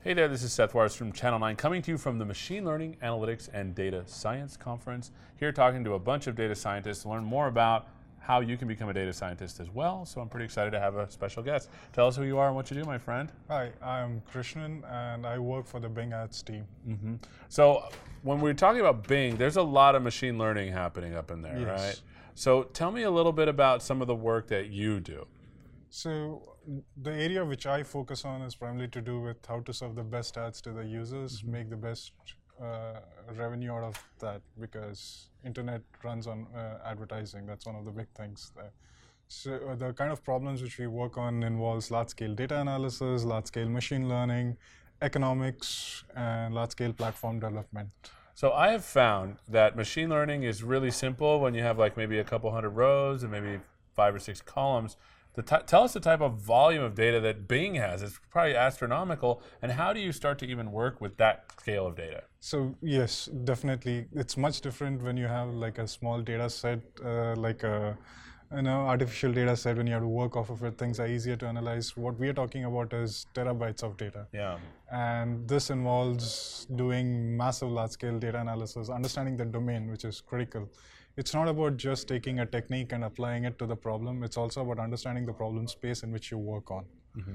Hey there, this is Seth Wars from Channel 9 coming to you from the Machine Learning, Analytics, and Data Science Conference. Here talking to a bunch of data scientists to learn more about how you can become a data scientist as well. So I'm pretty excited to have a special guest. Tell us who you are and what you do, my friend. Hi, I'm Krishnan and I work for the Bing Ads team. So when we're talking about Bing, there's a lot of machine learning happening up in there, Yes. right? So tell me a little bit about some of the work that you do. So the area which I focus on is primarily to do with how to serve the best ads to the users, make the best revenue out of that, because internet runs on advertising. That's one of the big things there. So the kind of problems which we work on involves large-scale data analysis, large-scale machine learning, economics, and large-scale platform development. So I have found that machine learning is really simple when you have like maybe a couple hundred rows and maybe 5 or 6 columns. Tell us the type of volume of data that Bing has. It's probably astronomical. And how do you start to even work with that scale of data? So yes, definitely. It's much different when you have like a small data set, like a artificial data set. When you have to work off of it, things are easier to analyze. What we are talking about is terabytes of data. Yeah. And this involves doing massive large-scale data analysis, understanding the domain, which is critical. It's not about just taking a technique and applying it to the problem. It's also about understanding the problem space in which you work on.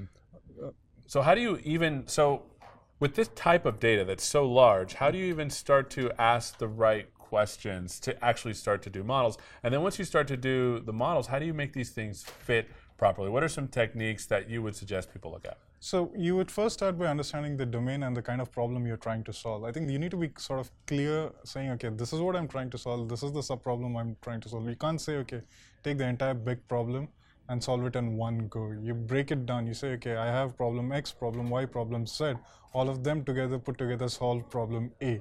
So how do you even, so with this type of data that's so large, how do you even start to ask the right questions to actually start to do models? And then once you start to do the models, how do you make these things fit properly? What are some techniques that you would suggest people look at? So you would first start by understanding the domain and the kind of problem you're trying to solve. I think you need to be sort of clear, saying, okay, this is what I'm trying to solve. This is the sub-problem I'm trying to solve. You can't say, okay, take the entire big problem and solve it in one go. You break it down. You say, okay, I have problem X, problem Y, problem Z. All of them together, put together, solve problem A.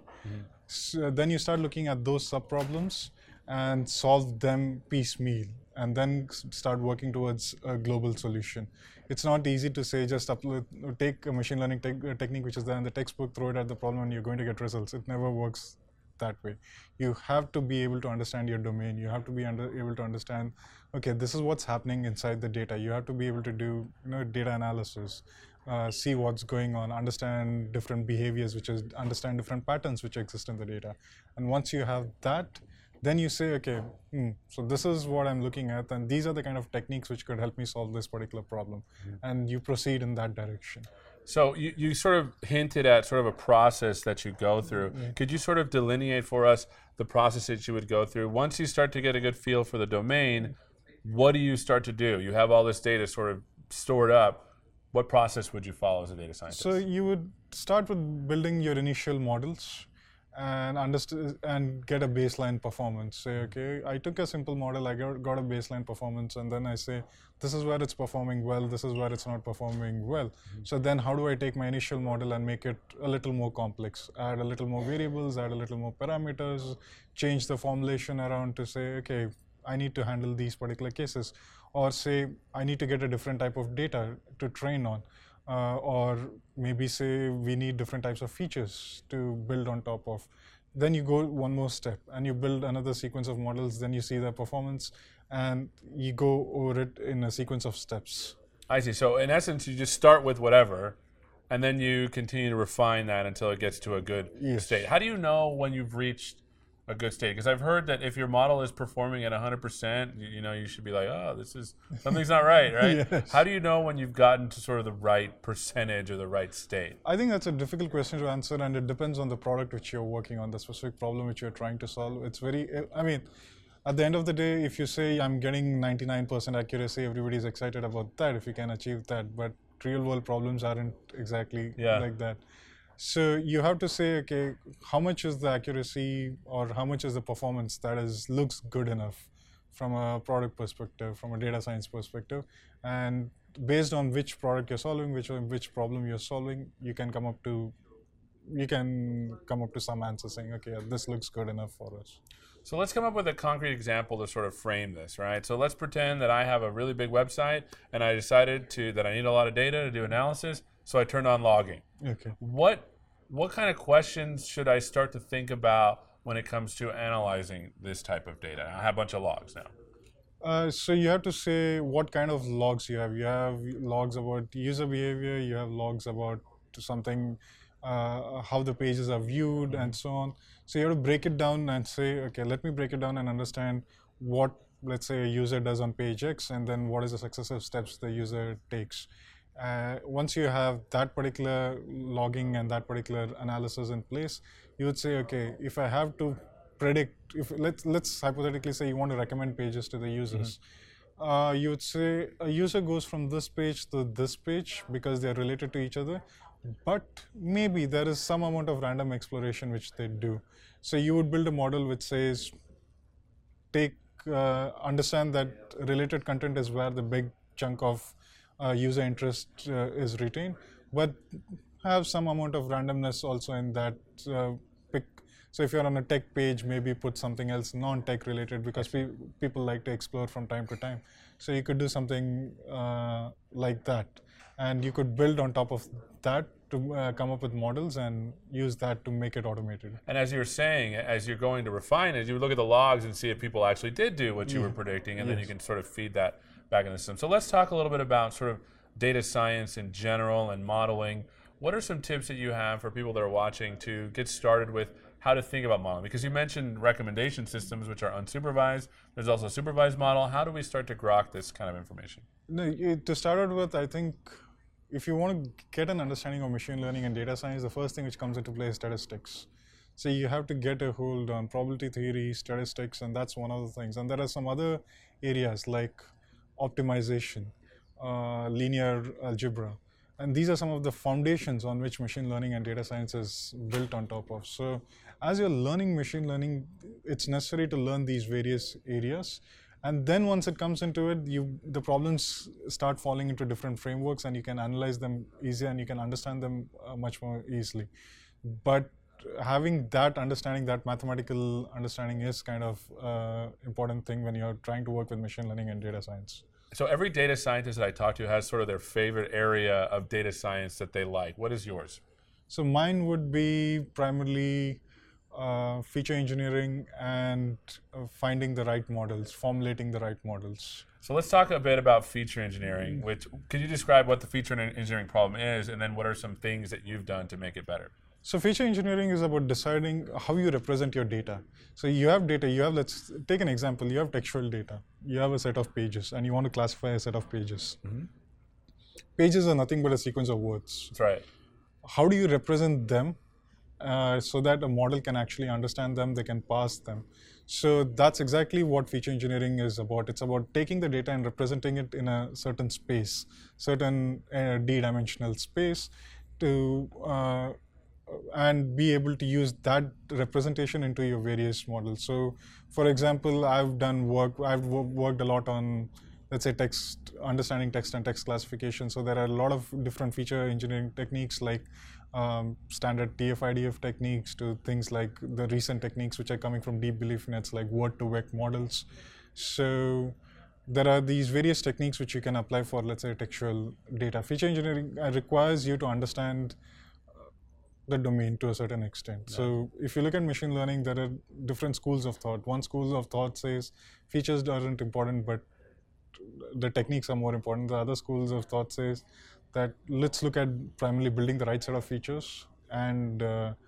So then you start looking at those sub-problems and solve them piecemeal, and then start working towards a global solution. It's not easy to say just take a machine learning technique which is there in the textbook, throw it at the problem, and you're going to get results. It never works that way. You have to be able to understand your domain. You have to be able to understand, okay, this is what's happening inside the data. You have to be able to do data analysis, see what's going on, understand different behaviors, understand different patterns which exist in the data. And once you have that, then you say, okay, so this is what I'm looking at, and these are the kind of techniques which could help me solve this particular problem. And you proceed in that direction. So you sort of hinted at sort of a process that you go through. Could you sort of delineate for us the process that you would go through? Once you start to get a good feel for the domain, what do you start to do? You have all this data sort of stored up. What process would you follow as a data scientist? So you would start with building your initial models and get a baseline performance. Say, okay, I took a simple model, I got a baseline performance, and then I say, this is where it's performing well, this is where it's not performing well. So then how do I take my initial model and make it a little more complex? Add a little more variables, add a little more parameters, change the formulation around to say, okay, I need to handle these particular cases. Or say, I need to get a different type of data to train on. Or maybe say we need different types of features to build on top of. Then you go one more step and you build another sequence of models, then you see the performance and you go over it in a sequence of steps. I see. So in essence, you just start with whatever and then you continue to refine that until it gets to a good state. How do you know when you've reached a good state? Because I've heard that if your model is performing at 100%, you should be like, oh, something's not right, right? Yes. How do you know when you've gotten to sort of the right percentage or the right state? I think that's a difficult question to answer, and it depends on the product which you're working on, the specific problem which you're trying to solve. It's at the end of the day, if you say I'm getting 99% accuracy, everybody's excited about that if you can achieve that, but real world problems aren't exactly like that. So you have to say, okay, how much is the accuracy or how much is the performance that looks good enough from a product perspective, from a data science perspective, and based on which product you're solving, which problem you're solving, you can come up to some answer saying, okay, this looks good enough for us. So let's come up with a concrete example to sort of frame this, right? So let's pretend that I have a really big website and I decided that I need a lot of data to do analysis, so I turned on logging. Okay. What kind of questions should I start to think about when it comes to analyzing this type of data? I have a bunch of logs now. So you have to say what kind of logs you have. You have logs about user behavior, you have logs about something, how the pages are viewed, and so on. So you have to break it down and say, okay, let me break it down and understand what, let's say, a user does on page X, and then what is the successive steps the user takes. Once you have that particular logging and that particular analysis in place, you would say, okay, if I have to predict, if let's hypothetically say you want to recommend pages to the users, you would say a user goes from this page to this page because they're related to each other, but maybe there is some amount of random exploration which they do. So you would build a model which says, understand that related content is where the big chunk of user interest is retained, but have some amount of randomness also in that pick. So if you're on a tech page, maybe put something else non-tech related, because people like to explore from time to time. So you could do something like that, and you could build on top of that to come up with models and use that to make it automated. And as you're saying, as you're going to refine it, you would look at the logs and see if people actually did do what you were predicting, and then you can sort of feed that back in the system. So let's talk a little bit about sort of data science in general and modeling. What are some tips that you have for people that are watching to get started with how to think about modeling? Because you mentioned recommendation systems, which are unsupervised. There's also a supervised model. How do we start to grok this kind of information? No, to start out with, I think if you want to get an understanding of machine learning and data science, the first thing which comes into play is statistics. So you have to get a hold on probability theory, statistics, and that's one of the things. And there are some other areas like optimization, linear algebra. And these are some of the foundations on which machine learning and data science is built on top of. So as you're learning machine learning, it's necessary to learn these various areas. And then once it comes into it, the problems start falling into different frameworks, and you can analyze them easier and you can understand them much more easily. But having that understanding, that mathematical understanding, is kind of important thing when you're trying to work with machine learning and data science. So every data scientist that I talk to has sort of their favorite area of data science that they like. What is yours? So mine would be primarily feature engineering and finding the right models, formulating the right models. So let's talk a bit about feature engineering. Could you describe what the feature engineering problem is, and then what are some things that you've done to make it better? So feature engineering is about deciding how you represent your data. So you have data, let's take an example, you have textual data. You have a set of pages and you want to classify a set of pages. Pages are nothing but a sequence of words. That's right. How do you represent them so that a model can actually understand them, they can parse them? So that's exactly what feature engineering is about. It's about taking the data and representing it in a certain space, certain d-dimensional space, to and be able to use that representation into your various models. So for example, I've worked a lot on, let's say, understanding text and text classification. So there are a lot of different feature engineering techniques, like standard TF-IDF techniques, to things like the recent techniques which are coming from deep belief nets, like word-to-vec models. So there are these various techniques which you can apply for, let's say, textual data. Feature engineering requires you to understand the domain to a certain extent. Yeah. So if you look at machine learning, there are different schools of thought. One school of thought says features aren't important, but the techniques are more important. The other schools of thought says that let's look at primarily building the right set of features and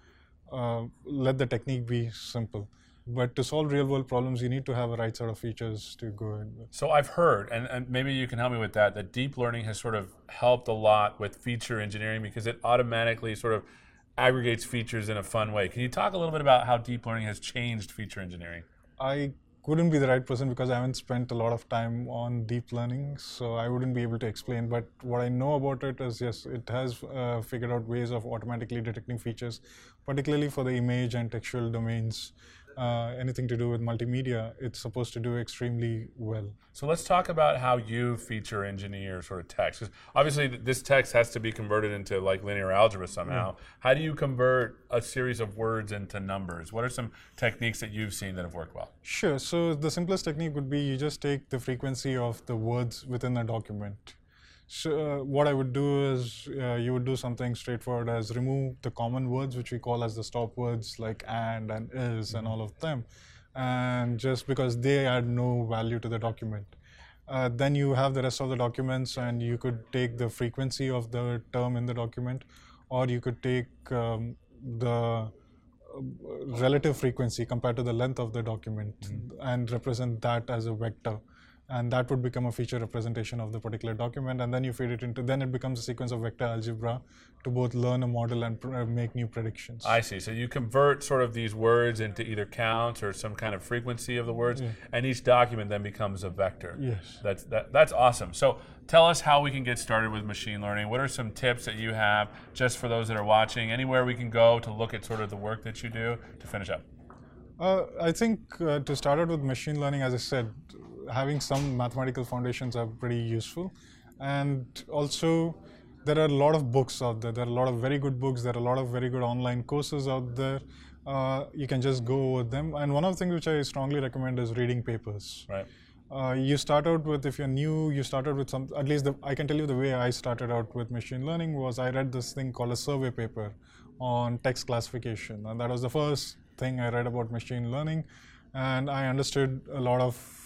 let the technique be simple. But to solve real world problems, you need to have a right set of features to go in with. So I've heard, and maybe you can help me with that deep learning has sort of helped a lot with feature engineering because it automatically sort of aggregates features in a fun way. Can you talk a little bit about how deep learning has changed feature engineering? I couldn't be the right person because I haven't spent a lot of time on deep learning, so I wouldn't be able to explain. But what I know about it is, yes, it has figured out ways of automatically detecting features, particularly for the image and textual domains. Anything to do with multimedia, it's supposed to do extremely well. So let's talk about how you feature engineer sort of text. Because obviously this text has to be converted into like linear algebra somehow. How do you convert a series of words into numbers? What are some techniques that you've seen that have worked well? Sure. So the simplest technique would be you just take the frequency of the words within a document. So what I would do is you would do something straightforward as remove the common words, which we call as the stop words, like and is and all of them, and just because they add no value to the document. Then you have the rest of the documents, and you could take the frequency of the term in the document, or you could take the relative frequency compared to the length of the document and represent that as a vector, and that would become a feature representation of the particular document, and then you feed it into, then it becomes a sequence of vector algebra to both learn a model and make new predictions. I see. So you convert sort of these words into either counts or some kind of frequency of the words, and each document then becomes a vector. Yes. That's awesome. So tell us how we can get started with machine learning. What are some tips that you have just for those that are watching? Anywhere we can go to look at sort of the work that you do to finish up? I think to start out with machine learning, as I said, having some mathematical foundations are pretty useful. And also, there are a lot of books out there. There are a lot of very good books. There are a lot of very good online courses out there. You can just go over them. And one of the things which I strongly recommend is reading papers. Right. You start out with, if you're new, you started with some, at least I can tell you the way I started out with machine learning was I read this thing called a survey paper on text classification. And that was the first thing I read about machine learning. And I understood a lot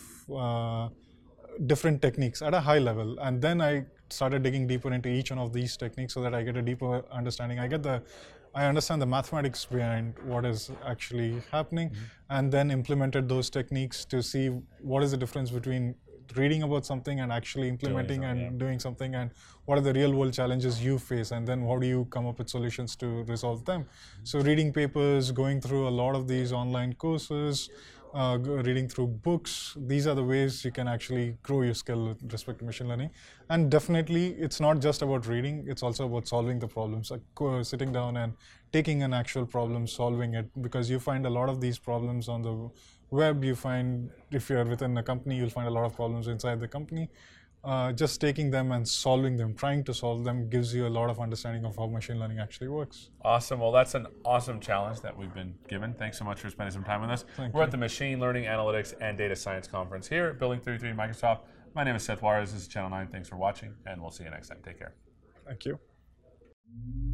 of different techniques at a high level. And then I started digging deeper into each one of these techniques so that I get a deeper understanding. I understand the mathematics behind what is actually happening, and then implemented those techniques to see what is the difference between reading about something and actually implementing and doing something, and what are the real world challenges you face, and then how do you come up with solutions to resolve them. So reading papers, going through a lot of these online courses, reading through books, these are the ways you can actually grow your skill with respect to machine learning. And definitely, it's not just about reading, it's also about solving the problems, like sitting down and taking an actual problem, solving it, because you find a lot of these problems on the web. You find, if you're within a company, you'll find a lot of problems inside the company. Just taking them and solving them, trying to solve them, gives you a lot of understanding of how machine learning actually works. Awesome. Well, that's an awesome challenge that we've been given. Thanks so much for spending some time with us. We're at the Machine Learning, Analytics, and Data Science Conference here at Building 33 Microsoft. My name is Seth Juarez. This is Channel 9. Thanks for watching, and we'll see you next time. Take care. Thank you.